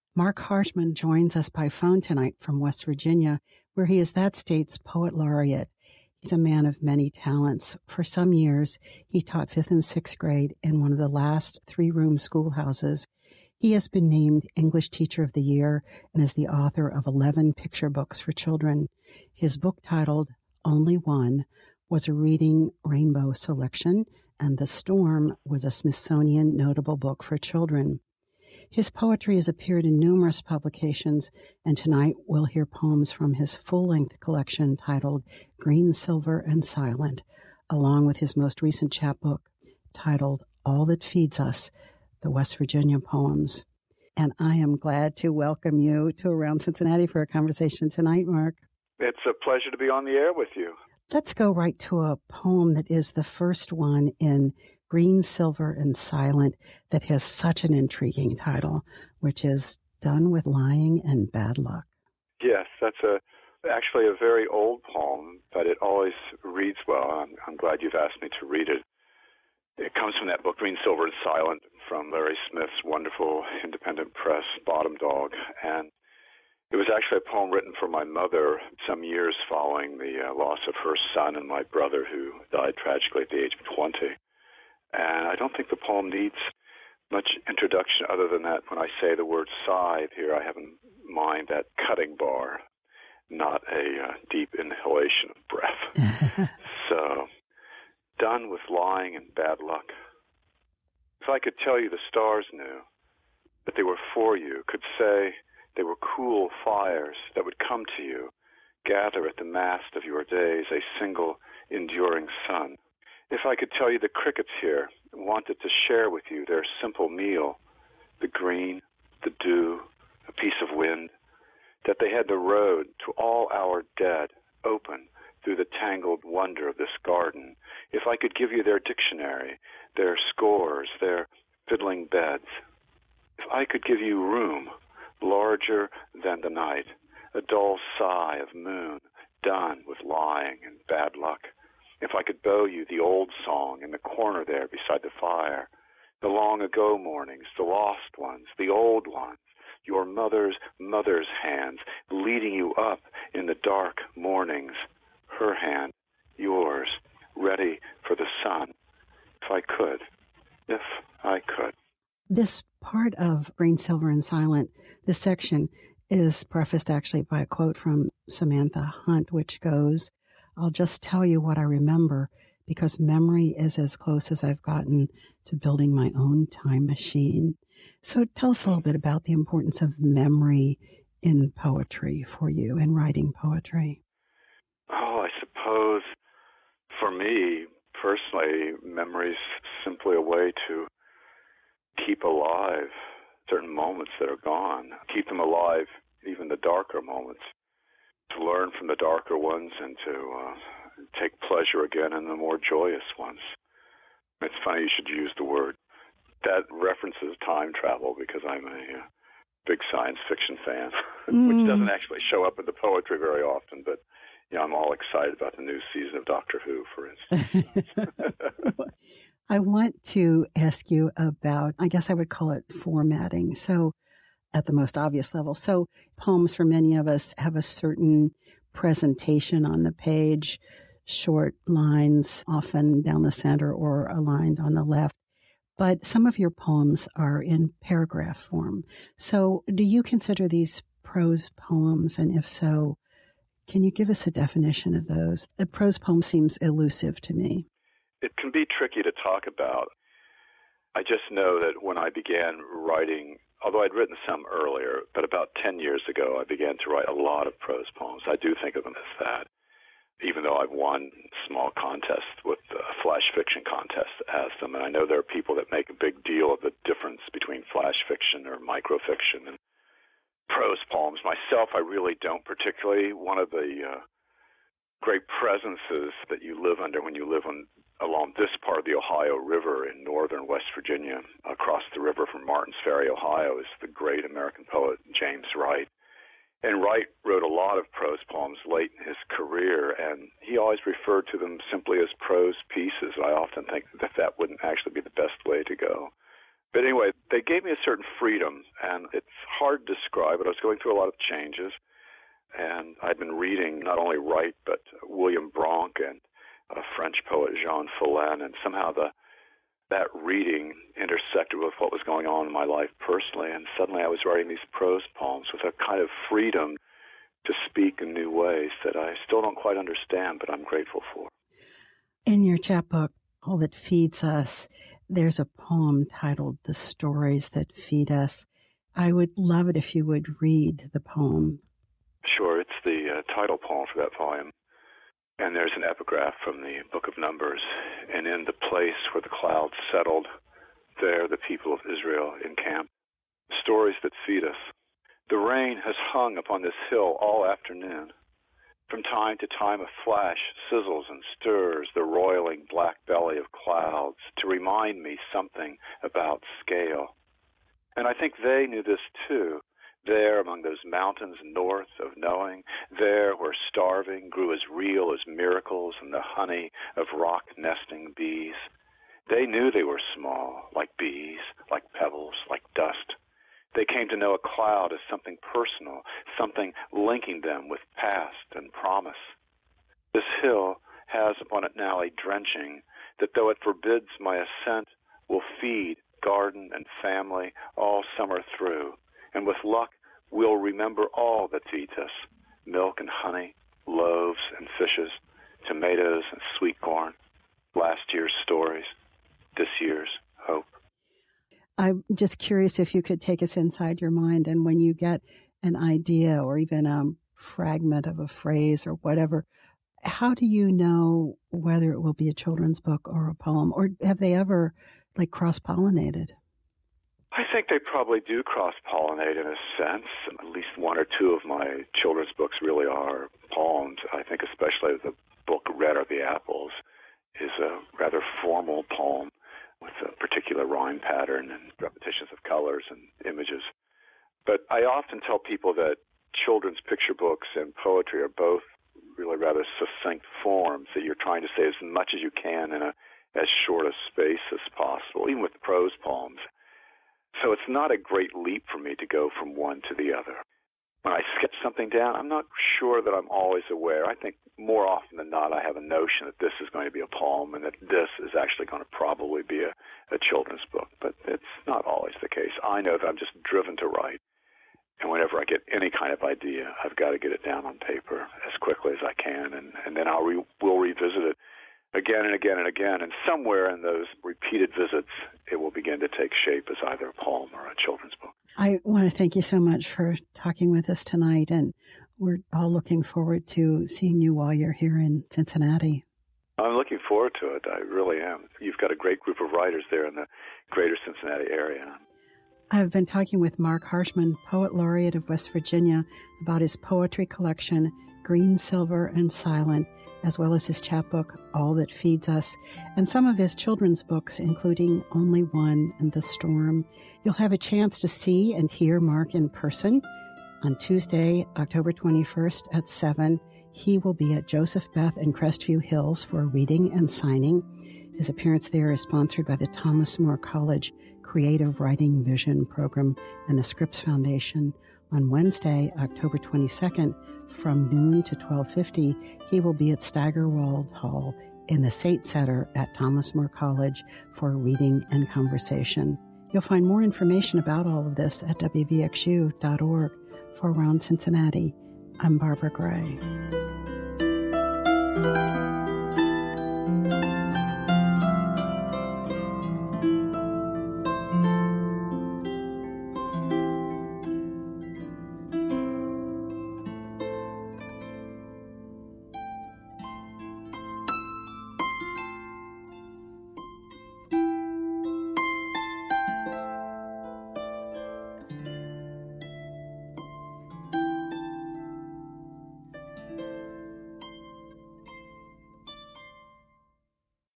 Mark Harshman joins us by phone tonight from West Virginia, where he is that state's poet laureate. He's a man of many talents. For some years, he taught 5th and 6th grade in one of the last 3-room schoolhouses. He has been named English Teacher of the Year and is the author of 11 picture books for children. His book titled Only One was a Reading Rainbow selection, and The Storm was a Smithsonian notable book for children. His poetry has appeared in numerous publications, and tonight we'll hear poems from his full-length collection titled Green, Silver, and Silent, along with his most recent chapbook titled All That Feeds Us, the West Virginia Poems. And I am glad to welcome you to Around Cincinnati for a conversation tonight, Mark. It's a pleasure to be on the air with you. Let's go right to a poem that is the first one in Green, Silver, and Silent that has such an intriguing title, which is Done with Lying and Bad Luck. Yes, that's actually a very old poem, but it always reads well. I'm glad you've asked me to read it. It comes from that book, Green, Silver, and Silent, from Larry Smith's wonderful independent press, Bottom Dog. And it was actually a poem written for my mother some years following the loss of her son and my brother, who died tragically at the age of 20. And I don't think the poem needs much introduction other than that when I say the word scythe here, I have in mind that cutting bar, not a deep inhalation of breath. So, done with lying and bad luck. If I could tell you the stars knew that they were for you, could say they were cool fires that would come to you, gather at the mast of your days a single enduring sun. If I could tell you the crickets here wanted to share with you their simple meal, the green, the dew, a piece of wind, that they had the road to all our dead open through the tangled wonder of this garden, if I could give you their dictionary, their scores, their fiddling beds, if I could give you room larger than the night, a dull sigh of moon done with lying and bad luck, if I could bow you the old song in the corner there beside the fire, the long ago mornings, the lost ones, the old ones, your mother's hands leading you up in the dark mornings, her hand, yours, ready for the sun, if I could. This part of Green, Silver, and Silent, this section, is prefaced actually by a quote from Samantha Hunt, which goes, I'll just tell you what I remember, because memory is as close as I've gotten to building my own time machine. So tell us a little bit about the importance of memory in poetry for you, in writing poetry. Oh, I suppose for me, personally, memory's simply a way to keep alive certain moments that are gone, keep them alive, even the darker moments, to learn from the darker ones and to take pleasure again in the more joyous ones. It's funny you should use the word. That references time travel because I'm a big science fiction fan, which doesn't actually show up in the poetry very often, but I'm all excited about the new season of Doctor Who, for instance. I want to ask you about, I guess I would call it formatting. So at the most obvious level. So poems for many of us have a certain presentation on the page, short lines often down the center or aligned on the left. But some of your poems are in paragraph form. So do you consider these prose poems? And if so, can you give us a definition of those? The prose poem seems elusive to me. It can be tricky to talk about. I just know that when I began writing, although I'd written some earlier, but about 10 years ago, I began to write a lot of prose poems. I do think of them as that, even though I've won small contests with flash fiction contests as them. And I know there are people that make a big deal of the difference between flash fiction or microfiction and prose poems. Myself, I really don't particularly. One of the great presences that you live under when you live along this part of the Ohio River in northern West Virginia, across the river from Martins Ferry, Ohio, is the great American poet James Wright. And Wright wrote a lot of prose poems late in his career, and he always referred to them simply as prose pieces. I often think that wouldn't actually be the best way to go. But anyway, they gave me a certain freedom, and it's hard to describe, but I was going through a lot of changes, and I'd been reading not only Wright, but William Bronck and a French poet, Jean Follain, and somehow that reading intersected with what was going on in my life personally, and suddenly I was writing these prose poems with a kind of freedom to speak in new ways that I still don't quite understand, but I'm grateful for. In your chapbook, All That Feeds Us, there's a poem titled The Stories That Feed Us. I would love it if you would read the poem. Sure, it's the title poem for that volume. And there's an epigraph from the Book of Numbers. And in the place where the clouds settled, there the people of Israel encamped. Stories that feed us. The rain has hung upon this hill all afternoon. From time to time a flash sizzles and stirs the roiling black belly of clouds to remind me something about scale. And I think they knew this too, there among those mountains north of knowing, there where starving grew as real as miracles and the honey of rock-nesting bees. They knew they were small, like bees, like pebbles, like dust. They came to know a cloud as something personal, something linking them with past and promise. This hill has upon it now a drenching that, though it forbids my ascent, will feed garden and family all summer through. And with luck, we'll remember all that feeds us, milk and honey, loaves and fishes, tomatoes and sweet corn, last year's stories, this year's hope. I'm just curious if you could take us inside your mind, and when you get an idea or even a fragment of a phrase or whatever, how do you know whether it will be a children's book or a poem? Or have they ever, cross-pollinated? I think they probably do cross-pollinate in a sense. At least one or two of my children's books really are poems. I think especially the book Red Are the Apples is a rather formal poem with a particular rhyme pattern and repetitions of colors and images. But I often tell people that children's picture books and poetry are both really rather succinct forms, that you're trying to say as much as you can in as short a space as possible, even with prose poems. So it's not a great leap for me to go from one to the other. When I sketch something down, I'm not sure that I'm always aware. I think more often than not I have a notion that this is going to be a poem and that this is actually going to probably be a children's book. But it's not always the case. I know that I'm just driven to write. And whenever I get any kind of idea, I've got to get it down on paper as quickly as I can. And then we'll revisit it again and again and again. And somewhere in those repeated visits, it will begin to take shape as either a poem or a children's book. I want to thank you so much for talking with us tonight, and we're all looking forward to seeing you while you're here in Cincinnati. I'm looking forward to it. I really am. You've got a great group of writers there in the greater Cincinnati area. I've been talking with Mark Harshman, Poet Laureate of West Virginia, about his poetry collection, Green, Silver, and Silent, as well as his chapbook, All That Feeds Us, and some of his children's books, including Only One and The Storm. You'll have a chance to see and hear Mark in person on Tuesday, October 21st at 7. He will be at Joseph Beth in Crestview Hills for a reading and signing. His appearance there is sponsored by the Thomas More College Creative Writing Vision Program and the Scripps Foundation. On Wednesday, October 22nd, from noon to 12:50, he will be at Steigerwald Hall in the Sate Center at Thomas More College for reading and conversation. You'll find more information about all of this at wvxu.org. For Around Cincinnati, I'm Barbara Gray.